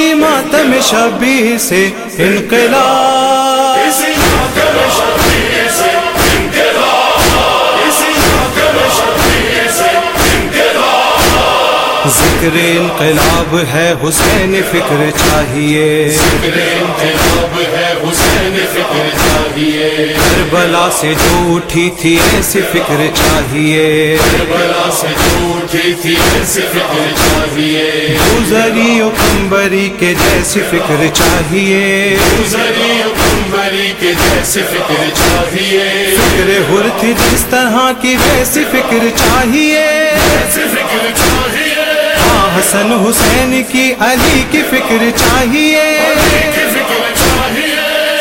اسی ماتم شبیہ سے انقلاب، اسی ماتم شبیہ سے انقلاب، اسی ماتم شبیہ سے انقلاب، ذکر انقلاب ہے حسین فکر چاہیے، ذکر انقلاب ہے حسین فکر چاہیے، کربلا سے جو اٹھی تھی ایسی فکر چاہیے، کربلا سے جو اٹھی تھی ایسی فکر چاہیے، گزری و کمبری کے جیسی فکر چاہیے، گزری کمبری کے جیسی فکر چاہیے، فکر حر تھی جس طرح کی ویسی فکر چاہیے، ایسی فکر چاہیے، ہاں حسن حسین کی علی کی فکر چاہیے، کی فکر چاہیے،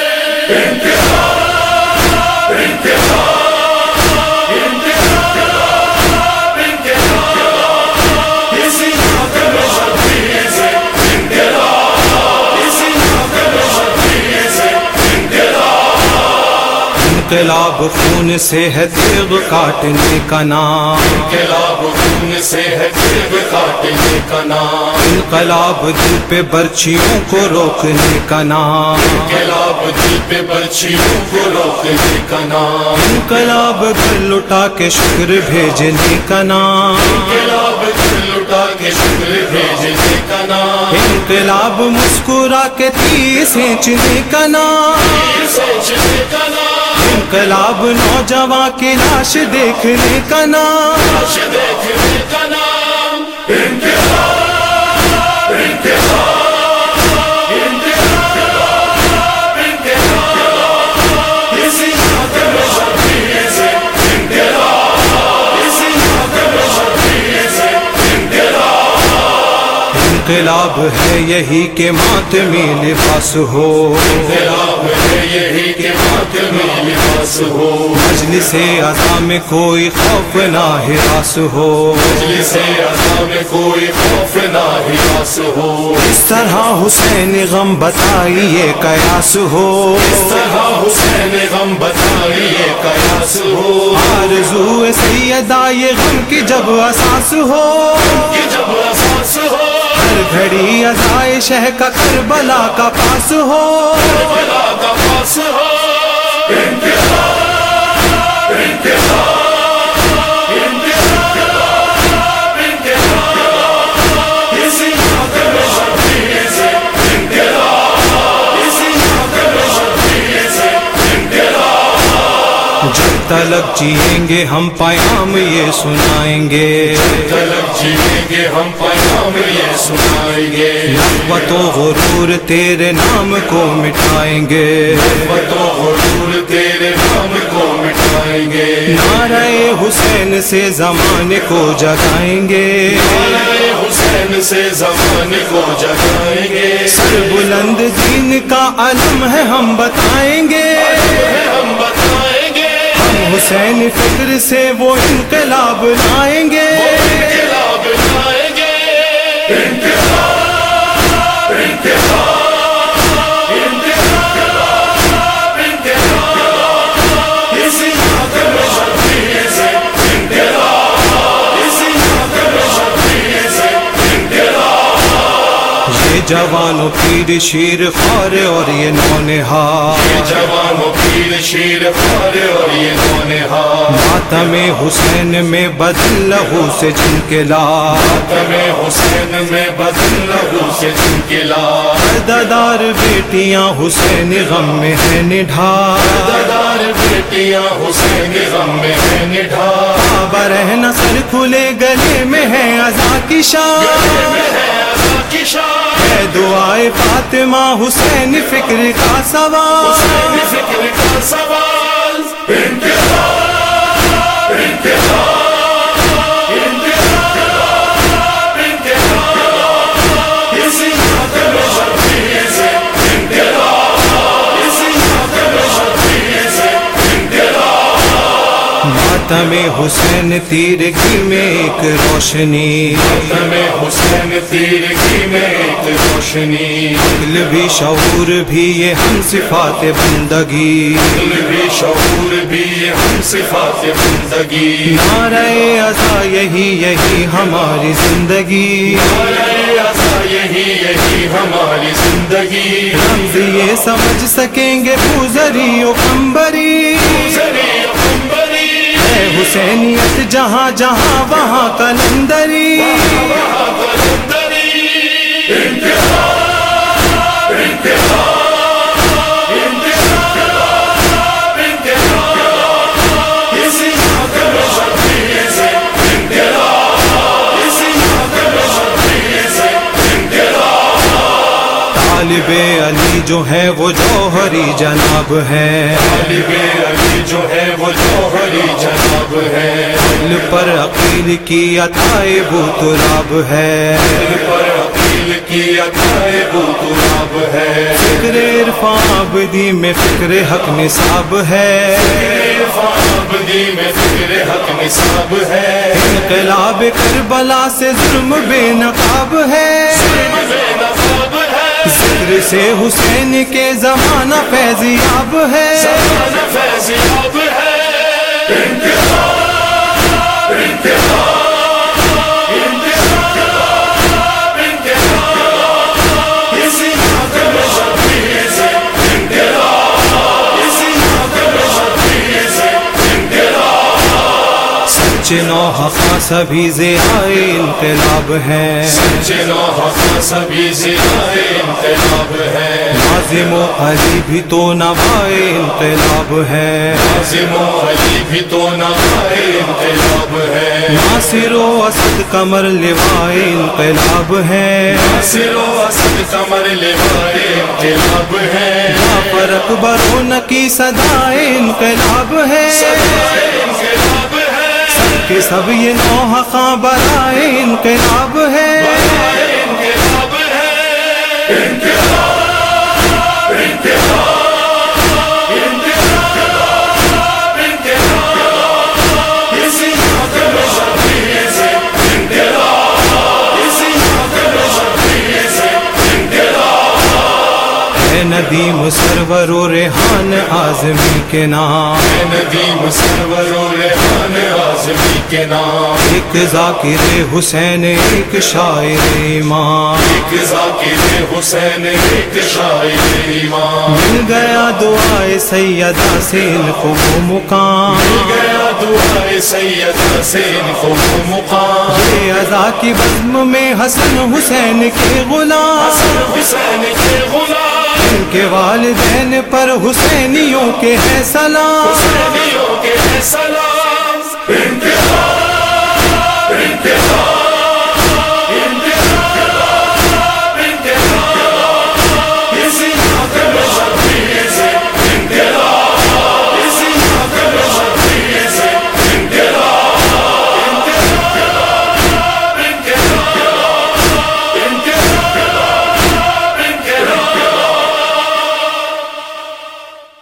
انقلاب انقلاب انقلاب انقلاب، اسی ماتم شبیہ سے انقلاب، اسی ماتم شبیہ سے انقلاب، انقلاب خون سے ہے تیغ کاٹنے کا نام، انقلاب خون سے ہے تیغ کاٹنے کا نام، انقلاب دل پہ برچھیوں کو روکنے کا نام، انقلاب دل پہ برچھیوں کو روکنے کا نام، انقلاب گھر لٹا کے شکر بھیجنے کا نام، انقلاب دل لٹا کے شکر بھیجنے کا نام، انقلاب مسکرا کے تیر سینچنے کا نام، سوچنے کا نام، انقلاب نوجوان کی لاش دیکھنے کا نام، لاش دیکھنے کا نام، انقلاب انقلاب انقلاب انقلاب، اسی ماتم شبیہ سے انقلاب، اسی ماتم شبیہ سے انقلاب، انقلاب ہے یہی کہ ماتمی لباس ہو، انقلاب ہے یہی کہ ماتمی لباس ہو، مجلس عزا میں کوئی خوف نہ ہراس ہو، مجلس عزا میں کوئی خوف نہ ہراس ہو، اس طرح حسین غم بتائیے قیاس ہو، اس طرح حسین غم بتائیے قیاس ہو، آرزو سیدہ یہ غم کی جب اساس ہو، کہ جب احساس ہو، ہر گھڑی ازائے شہ کا کربلا کا پاس ہو، کربلا کا پاس ہو، انقلاب انقلاب انقلاب انقلاب، اسی ماتم شبیہ سے انقلاب، اسی ماتم شبیہ سے انقلاب، جب تلک جیئیں گے ہم پیام یہ سنائیں گے، تلک جیئیں گے ہم پیغام یہ سنائیں گے، نخوت و غرور تیرے نام کو مٹائیں گے، نخوت و غرور تیرے نام کو مٹائیں گے، نعرہ حسین سے زمانے کو جگائیں گے، نعرہ حسین سے زمانے کو جگائیں گے، سر بلند دین کا علم ہے ہم بتائیں گے، ہم بتائیں گے، ہم حسین فکر سے وہ انقلاب لائیں گے، انقلاب لائیں گے، انقلاب انقلاب انقلاب انقلاب، اسی ماتم شبیہ سے انقلاب، اسی ماتم شبیہ سے انقلاب، یہ جوان و پیر شیر خوار اور یہ نونہار، یہ جوان و پیر شیر خوار اور یہ نونہار، ماتم حسین میں بدل لہو سے جھنکلا، ماتم حسین میں بدل لہو سے جھنکلا، ددار بیٹیاں حسین غم میں ہے نڈھار، ددار بیٹیاں حسین غم میں ہے نڈھار، برہنہ سر کھلے گلے میں ہے عزا کی شان، میں ہے عزا کی شان، ہے دعائے فاطمہ حسین فکر کا سوال، حسین فکر کا سوال، انقلاب انقلاب انقلاب انقلاب، اسی ماتم شبیہ سے انقلاب، اسی ماتم شبیہ سے انقلاب، ماتم حسین تیرگی میں ایک روشنی، ماتم حسین تیرگی میں ایک روشنی، عقل بھی شعور بھی یہ ہم صفات بندگی، دل بھی شعور بھی ہم صفات بندگی، نعرہ عزا یہی ہماری زندگی، نعرہ عزا یہی ہماری سہی رمز یہ سمجھ سکیں گے پوزری و کمبری ہے حسینیت جہاں جہاں وہاں کلندری طالب علی جو ہے وہ جوہری جناب ہے طالب علی جو ہے وہ جوہری جناب ہے دل پر عقیل کی عطائے بوتراب ہے دل پر عقیل کی عطائے بوتراب ہے فکر عرفان عبدی میں فکر حق نصاب ہے عبدی میں فکر حق نصاب ہے انقلاب کربلا سے ظلم بے نقاب ہے ذکر سے حسین کے زمانہ فیضیاب ہے زمانہ فیضیاب ہے سچے نوحقاں سبھی ضیائے انقلاب ہے سچے نوحقاں سبھی ضیائے انقلاب ہے ناظم و علی بھی تو نوائے انقلاب ہے ناظم و علی بھی تو نوائے انقلاب ہے ناصر و اسد قمر لوائے انقلاب ہے ناصر و اسد قمر لوائے انقلاب ہے جعفر اکبر و نکی صدائے انقلاب ہے انقلاب ہے کہ سب یہ نوحقاں برائے انقلاب ہے انقلاب ہے ندیم سرور و ریحان اعظمی کے نام ندیم سرور و ریحان اعظمی کے نام ایک ذاکر حسین ایک شاعر امام ایک ذاکر حسین ایک شاعر امام مل گیا دعائے سیدہ سے ان کو وہ مقام مل گیا دعائے سیدہ سے ان کو وہ مقام یہ عزا کی بزم میں حسن حسین کے غلام حسن حسین کے غلام ان کے والدین پر حسینیوں کے ہے سلام حسینیوں کے ہے سلام